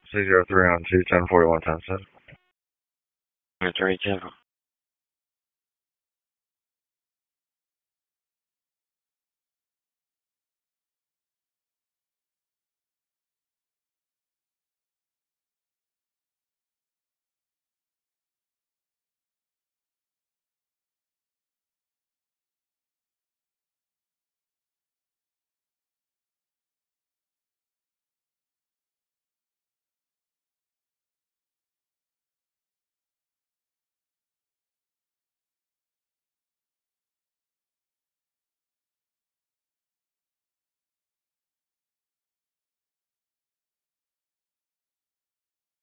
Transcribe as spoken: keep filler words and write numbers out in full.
six zero three on two ten forty one ten seven. Three Tampa.